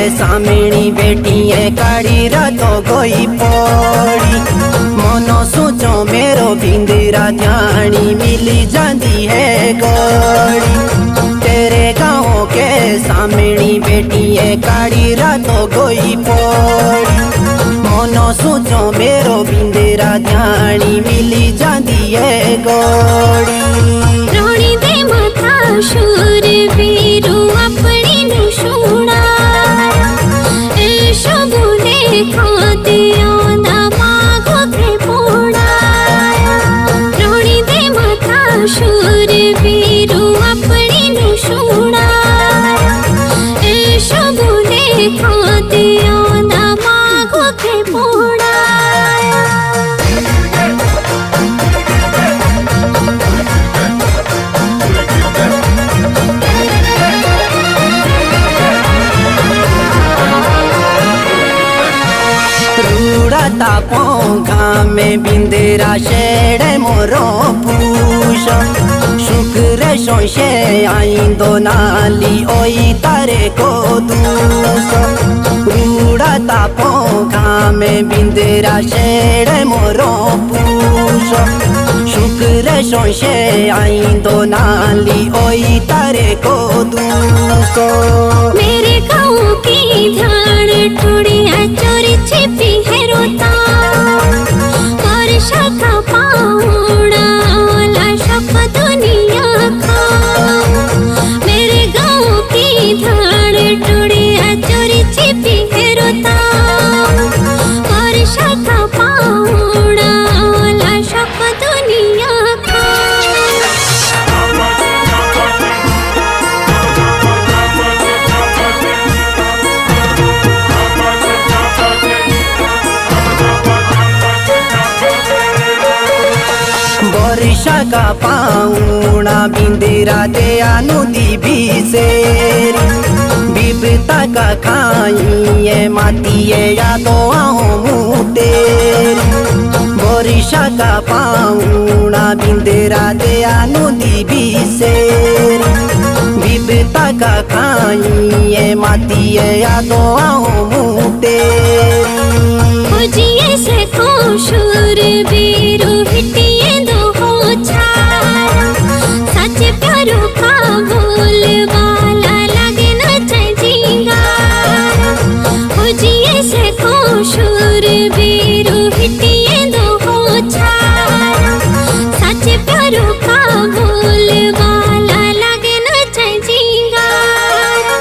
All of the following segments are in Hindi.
सामणी बेटिए काढ़ी रातो गोई पड़ी। मनो सोचो मेरो बिंदिरा ध्यानी मिली जाती है गोड़ी। तेरे गाँव के सामणी बेटिए काढ़ी रातो गोई पड़ी। मनो सोचो मेरो बिंदिरा ध्यानी मिली जाती है गोड़ी। रोणी दे माथा शूर वीरू अपनी नुशुणा शबु देखो दियोना मागो के पोड़ा। रोणी दे माथा शूर वीरू अपनी नुशुणा शबु देखो दियोना मागो के पोड़ा। रूड़ता पोंगा में बिंदिरा शेड़े मोरो पूछ। शुक्र सोशे आइंदो नाली ओई तारे को दूस। रूड़ता पोंगा में बिंदिरा शेड़े मोरो पूछ। शुक्र सोशे आइंदो नाली ओई तारे को दूस। मेरे गाँव की ध्यान टुड़िया चोरी छिपी है रोता। वर्षा का पाउड़ा ला शप दुनिया का। मेरे गाँव की ध्यान टुड़िया चोरी छिपी है रोता। वर्षा का पाउड़ा ला शप दुनिया का। वर्षा का पाउना बिंदिरा दे अनुदी भीसेरी। बिबता का खाइए मातिए यादो आहूँ तेरी। वर्षा का पाउना बिंदिरा दे अनुदी भीसेरी। बिबता का खाइए मातिए यादो आहूँ तेरी। खोजिए से खोशूर वीरू हिटिए दो हो छाया। सच प्यारो का बोल वाला लगे न झिंगारा। खोजिए से खोशूर वीरू हिटिए दो हो छाया। सच प्यारो का बोल वाला लगे न झिंगारा।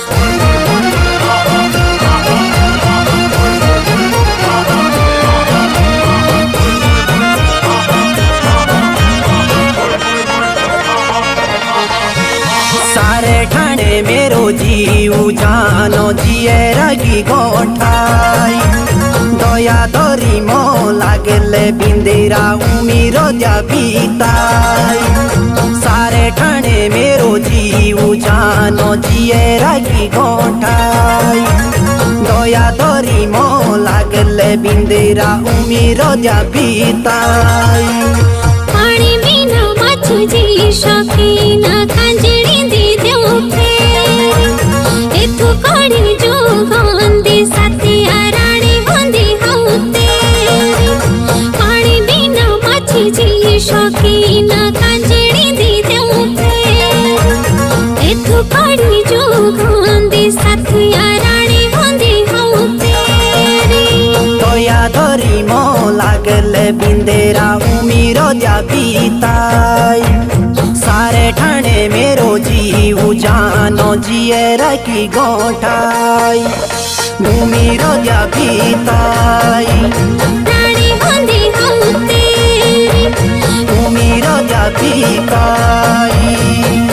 सारे ठाणे मेरो जीव जानो जिए रगी गोठाई। दया दरी मो लागले बिंदिरा उमीरो जा बीताई। सारे ठाणे मेरो जीव जानो जिए रगी गोठाई। दया दरी मो लागले बिंदिरा उमीरो जा बीताई। पानी बिना माछु जी शौकीना कांजड़ी दी देऊ फेरी। एथु कोड़ी जो गोंदी साथिया रानी होंदी हूँ तेरी। पानी बिना माछु जी शौकीना कांजड़ी दी देऊ फेरी। एथु कोड़ी जो गोंदी साथिया रानी होंदी हूँ तेरी। दया धरी मो लागले बिंदिरा उमीरो जा बीताई। सारे ठाणे मेरो जीव जानो जिए रखी गोठाई। उमीरो जा बीताई। रानी होंदी हूँ तेरी। उमीरो जा बीताई।